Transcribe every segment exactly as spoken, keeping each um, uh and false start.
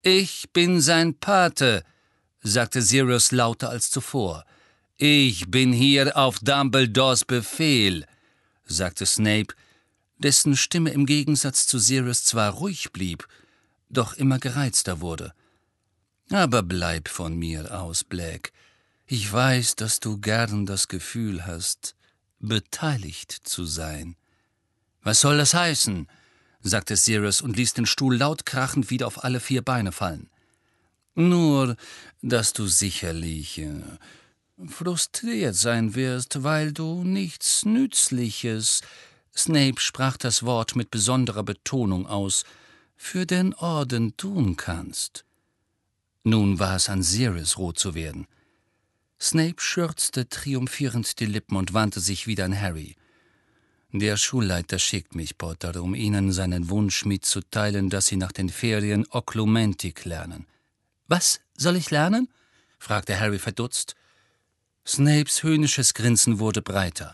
»Ich bin sein Pate«, sagte Sirius lauter als zuvor. »Ich bin hier auf Dumbledores Befehl«, sagte Snape, dessen Stimme im Gegensatz zu Sirius zwar ruhig blieb, doch immer gereizter wurde. »Aber bleib von mir aus, Black. Ich weiß, dass du gern das Gefühl hast, beteiligt zu sein.« »Was soll das heißen?«, sagte Sirius und ließ den Stuhl laut krachend wieder auf alle vier Beine fallen. »Nur, dass du sicherlich äh, frustriert sein wirst, weil du nichts Nützliches«, Snape sprach das Wort mit besonderer Betonung aus, »für den Orden tun kannst.« Nun war es an Sirius, rot zu werden. Snape schürzte triumphierend die Lippen und wandte sich wieder an Harry. »Der Schulleiter schickt mich, Potter, um Ihnen seinen Wunsch mitzuteilen, dass Sie nach den Ferien Oklumentik lernen.« »Was soll ich lernen?« fragte Harry verdutzt. Snapes höhnisches Grinsen wurde breiter.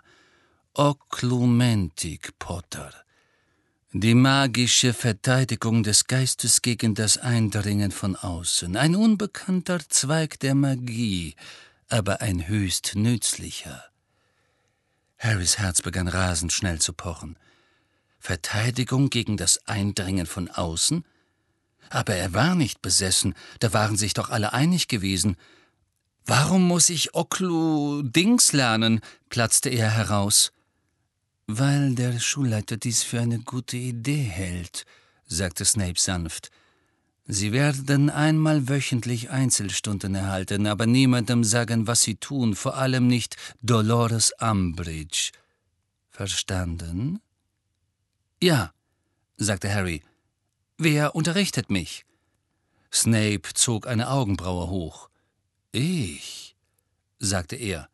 »Oklumentik, Potter. Die magische Verteidigung des Geistes gegen das Eindringen von außen. Ein unbekannter Zweig der Magie, aber ein höchst nützlicher.« Harrys Herz begann rasend schnell zu pochen. Verteidigung gegen das Eindringen von außen? Aber er war nicht besessen, da waren sich doch alle einig gewesen. »Warum muss ich Oklu-Dings lernen?«, platzte er heraus. »Weil der Schulleiter dies für eine gute Idee hält«, sagte Snape sanft. »Sie werden einmal wöchentlich Einzelstunden erhalten, aber niemandem sagen, was Sie tun, vor allem nicht Dolores Umbridge. Verstanden?« »Ja«, sagte Harry. »Wer unterrichtet mich?« Snape zog eine Augenbraue hoch. »Ich«, sagte er.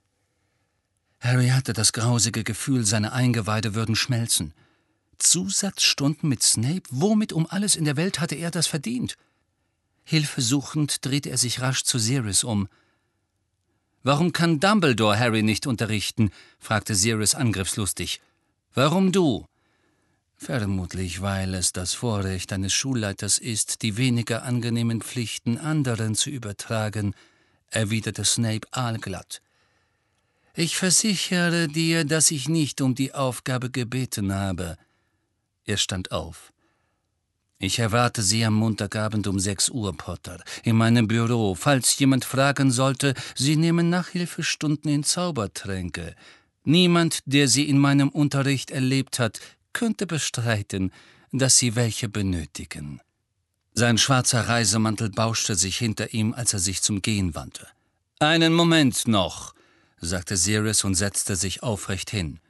Harry hatte das grausige Gefühl, seine Eingeweide würden schmelzen. Zusatzstunden mit Snape? Womit um alles in der Welt hatte er das verdient? Hilfesuchend drehte er sich rasch zu Sirius um. »Warum kann Dumbledore Harry nicht unterrichten?« fragte Sirius angriffslustig. »Warum du?« »Vermutlich, weil es das Vorrecht eines Schulleiters ist, die weniger angenehmen Pflichten anderen zu übertragen«, erwiderte Snape aalglatt. »Ich versichere dir, dass ich nicht um die Aufgabe gebeten habe.« Er stand auf. »Ich erwarte Sie am Montagabend um sechs Uhr, Potter, in meinem Büro. Falls jemand fragen sollte, Sie nehmen Nachhilfestunden in Zaubertränke. Niemand, der sie in meinem Unterricht erlebt hat, könnte bestreiten, dass Sie welche benötigen.« Sein schwarzer Reisemantel bauschte sich hinter ihm, als er sich zum Gehen wandte. »Einen Moment noch«, sagte Sirius und setzte sich aufrecht hin.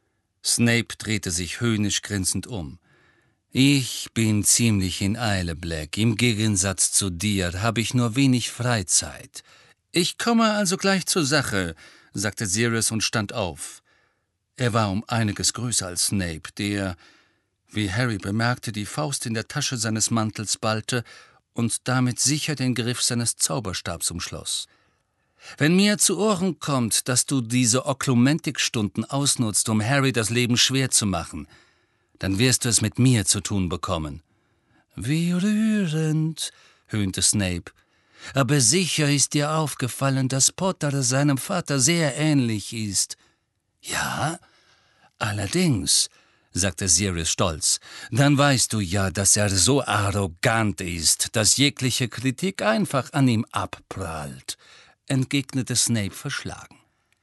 Snape drehte sich höhnisch grinsend um. »Ich bin ziemlich in Eile, Black. Im Gegensatz zu dir habe ich nur wenig Freizeit.« »Ich komme also gleich zur Sache«, sagte Sirius und stand auf. Er war um einiges größer als Snape, der, wie Harry bemerkte, die Faust in der Tasche seines Mantels ballte und damit sicher den Griff seines Zauberstabs umschloss. »Wenn mir zu Ohren kommt, dass du diese Oklumentik-Stunden ausnutzt, um Harry das Leben schwer zu machen, dann wirst du es mit mir zu tun bekommen.« »Wie rührend«, höhnte Snape. »Aber sicher ist dir aufgefallen, dass Potter seinem Vater sehr ähnlich ist.« »Ja, allerdings«, sagte Sirius stolz. »Dann weißt du ja, dass er so arrogant ist, dass jegliche Kritik einfach an ihm abprallt«, entgegnete Snape verschlagen.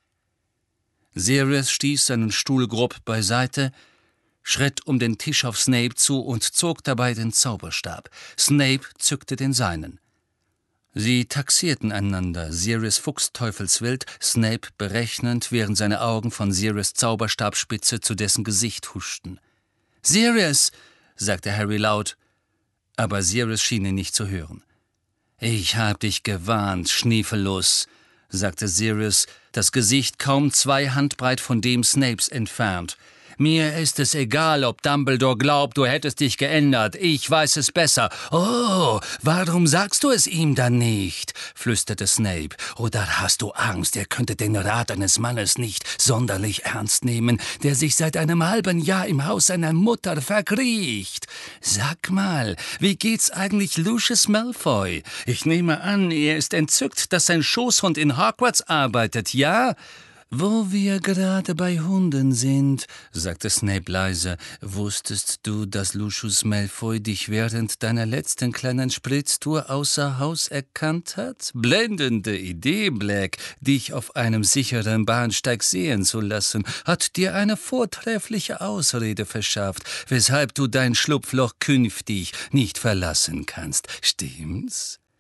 Sirius stieß seinen Stuhl grob beiseite, schritt um den Tisch auf Snape zu und zog dabei den Zauberstab. Snape zückte den seinen. Sie taxierten einander, Sirius fuchsteufelswild, Snape berechnend, während seine Augen von Sirius Zauberstabspitze zu dessen Gesicht huschten. »Sirius«, sagte Harry laut, aber Sirius schien ihn nicht zu hören. »Ich hab dich gewarnt, Schniefelus«, sagte Sirius, das Gesicht kaum zwei Handbreit von dem Snapes entfernt. Mir ist es egal, ob Dumbledore glaubt, du hättest dich geändert. Ich weiß es besser. Oh, warum sagst du es ihm dann nicht? Flüsterte Snape. Oder hast du Angst, er könnte den Rat eines Mannes nicht sonderlich ernst nehmen, der sich seit einem halben Jahr im Haus seiner Mutter verkriecht? Sag mal, wie geht's eigentlich Lucius Malfoy? Ich nehme an, er ist entzückt, dass sein Schoßhund in Hogwarts arbeitet, ja? »Wo wir gerade bei Hunden sind«, sagte Snape leise, »wusstest du, dass Lucius Malfoy dich während deiner letzten kleinen Spritztour außer Haus erkannt hat? Blendende Idee, Black, dich auf einem sicheren Bahnsteig sehen zu lassen, hat dir eine vortreffliche Ausrede verschafft, weshalb du dein Schlupfloch künftig nicht verlassen kannst. Stimmt's?«